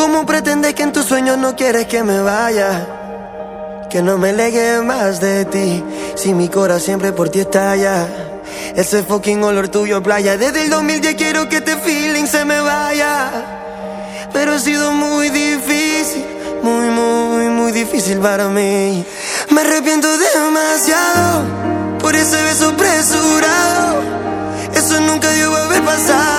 ¿Cómo pretendes que en tus sueños no quieres que me vaya? Que no me legue más de ti, si mi corazón siempre por ti estalla. Ese fucking olor tuyo a playa. Desde el 2010 quiero que este feeling se me vaya, pero ha sido muy difícil, muy difícil para mí. Me arrepiento demasiado por ese beso apresurado. Eso nunca debió haber pasado.